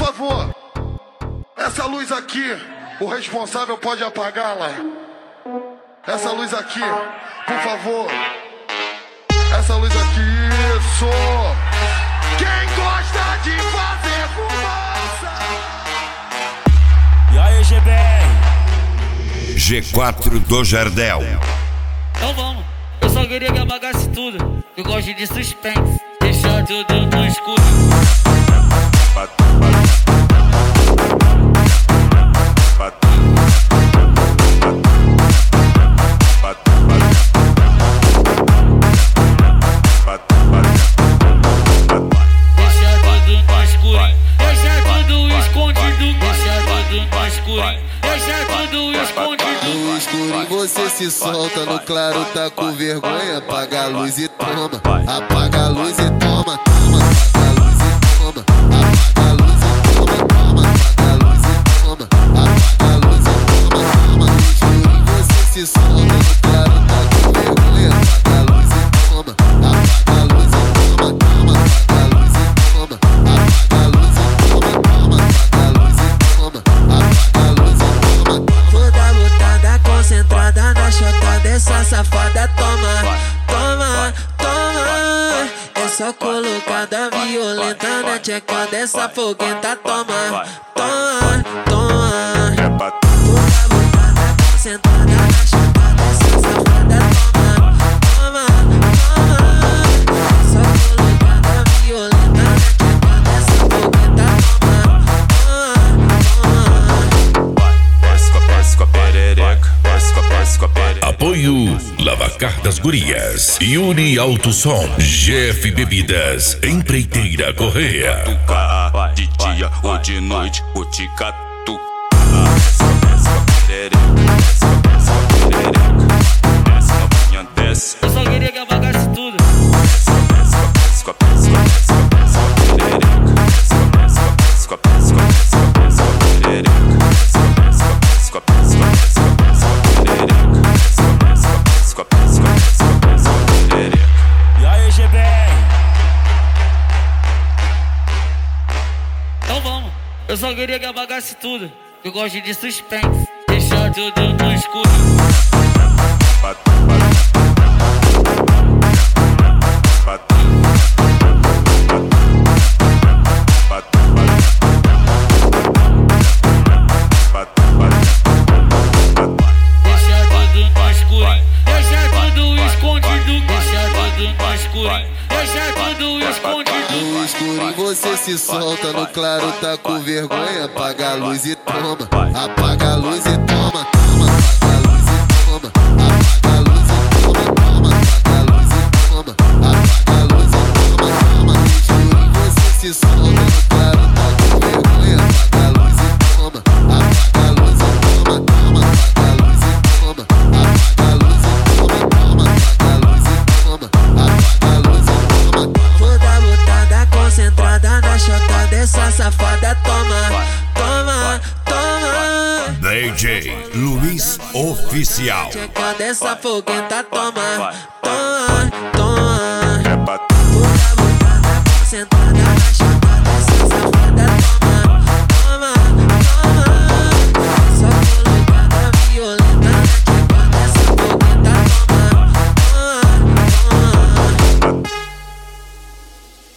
favor, essa luz aqui, o responsável pode apagá-la. Essa luz aqui, por favor. Essa luz aqui, isso. Quem gosta de fazer fumaça? E aí, GBR? G4 do Jardel. Então vamos, eu só queria que apagasse tudo. Eu gosto de suspense, deixar tudo no escuro. No escuro você se solta, no claro tá com vergonha. Apaga a luz e toma, apaga a luz e toma, toma, apaga a luz e toma, apaga a luz e toma, toma, apaga a luz e toma, apaga a luz e toma, toma. No escuro você se solta, no claro tá com vergonha. Apaga a luz e toma, apaga a luz e toma, toma, apaga a luz e toma, apaga a luz e toma, toma, apaga a luz e toma, apaga a luz e toma. Toda lutada concentrada na chota dessa safada. Toma, toma, toma. É só colocada violenta na tcheca dessa foguenta. Toma, toma, toma. Toda lutada concentrada na chota dessa safada. Toma, toma, toma. É só colocada violenta na tcheca dessa foguenta. Toma, toma, toma. Apoio Lavacar das Gurias, Uni Alto Som, GF Bebidas, Empreiteira Correia. De dia ou de noite, o ticatu. Eu só queria que apagasse tudo. E aí, GBR? Então vamos, eu só queria que apagasse tudo. Eu gosto de suspense, deixar tudo no escuro. Deixar tudo no escuro, deixar tudo escondido. Deixar tudo no escuro, deixar tudo escondido. No escuro você se solta, no claro tá com vergonha. Apaga a luz e toma, apaga a luz e toma, toma, apaga a luz e toma, apaga a luz e toma, toma, apaga a luz e toma, apaga a luz e toma, toma. No escuro você se solta, no claro tá com vergonha. Apaga a luz e toma, apaga a luz e toma, toma, apaga a luz e toma, apaga a luz e toma, toma, apaga a luz e toma, apaga a luz e toma. Toda lutada concentrada na chota dessa safada. Toma, toma, toma. DJ Luiz Oficial. Tcheca dessa foguenta. Toma, toma, toma.